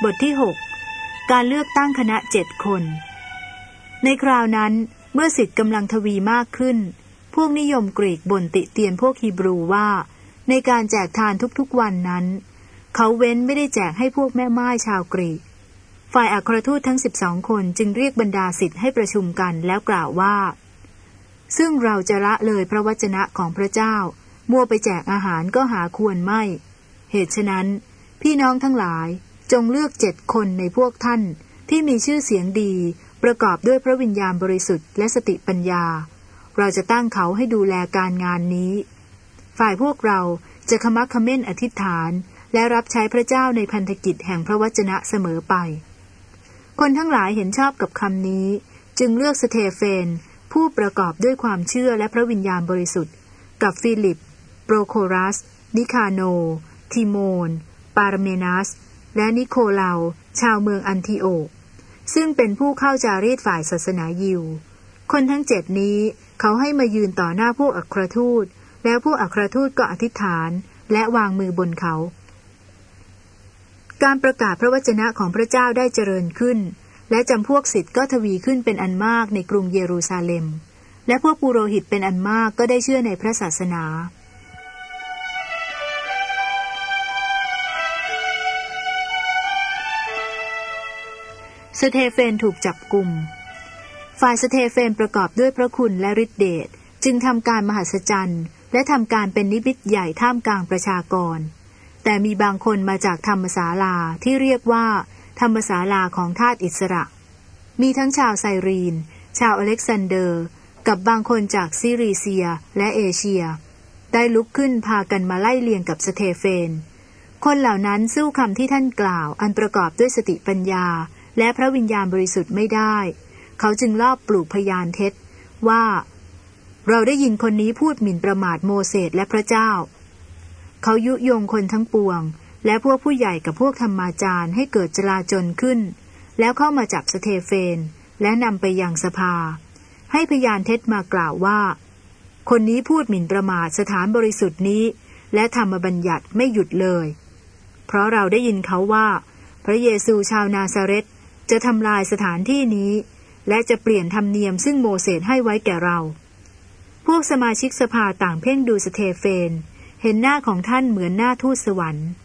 บทที่6การเลือกตั้งคณะ7 คนในคราวนั้นเมื่อศิษย์กำลังทวีมากขึ้นพวกนิยมกรีกบ่นติเตียนพวกฮีบรูว่าในการแจกทานทุกๆวันนั้นเขาเว้นไม่ได้แจกให้พวกแม่ม่ายชาวกรีกฝ่ายอัครทูตทั้ง12 คนจึงเรียกบรรดาศิษย์ให้ประชุมกันแล้วกล่าวว่าซึ่งเราจะละเลยพระวจนะของพระเจ้ามัวไปแจกอาหารก็หาควรไม่เหตุฉะนั้นพี่น้องทั้งหลายจงเลือก7 คนในพวกท่านที่มีชื่อเสียงดีประกอบด้วยพระวิญญาณบริสุทธิ์และสติปัญญาเราจะตั้งเขาให้ดูแลการงานนี้ฝ่ายพวกเราจะขมักเขม้นอธิษฐานและรับใช้พระเจ้าในพันธกิจแห่งพระวจนะเสมอไปคนทั้งหลายเห็นชอบกับคำนี้จึงเลือกสเตเฟนผู้ประกอบด้วยความเชื่อและพระวิญญาณบริสุทธิ์กับฟิลิปโปรโครัสนิคาโนทิโมนปาร์เมนัสและนิโคลาชาวเมืองอันทิโอกซึ่งเป็นผู้เข้าจารีตฝ่ายศาสนายิวคนทั้ง7นี้เขาให้มายืนต่อหน้าพวกอัครทูตแล้วพวกอัครทูตก็อธิษฐานและวางมือบนเขาการประกาศพระวจนะของพระเจ้าได้เจริญขึ้นและจำพวกศิษย์ก็ทวีขึ้นเป็นอันมากในกรุงเยรูซาเล็มและพวกปุโรหิตเป็นอันมากก็ได้เชื่อในพระศาสนาสเตเฟนถูกจับกุมฝ่ายสเตเฟนประกอบด้วยพระคุณและฤทธิเดชจึงทำการมหัศจรรย์และทำการเป็นนิมิตใหญ่ท่ามกลางประชากรแต่มีบางคนมาจากธรรมศาลาที่เรียกว่าธรรมศาลาของทาสอิสระมีทั้งชาวไซรีนชาวอเล็กซานเดอร์กับบางคนจากซิริเซียและเอเชียได้ลุกขึ้นพากันมาไล่เลียงกับสเตเฟนคนเหล่านั้นสู้คำที่ท่านกล่าวอันประกอบด้วยสติปัญญาและพระวิญญาณบริสุทธิ์ไม่ได้เขาจึงลอบปลูกพยานเท็จว่าเราได้ยินคนนี้พูดหมิ่นประมาทโมเสสและพระเจ้าเขายุยงคนทั้งปวงและพวกผู้ใหญ่กับพวกธรรมาจารย์ให้เกิดจลาจลขึ้นแล้วเข้ามาจับสเตเฟนและนำไปยังสภาให้พยานเท็จมากล่าวว่าคนนี้พูดหมิ่นประมาทสถานบริสุทธิ์นี้และธรรมบัญญัติไม่หยุดเลยเพราะเราได้ยินเขาว่าพระเยซูชาวนาซาเรตจะทำลายสถานที่นี้และจะเปลี่ยนธรรมเนียมซึ่งโมเสสให้ไว้แก่เราพวกสมาชิกสภาต่างเพ่งดูสเตเฟนเห็นหน้าของท่านเหมือนหน้าทูตสวรรค์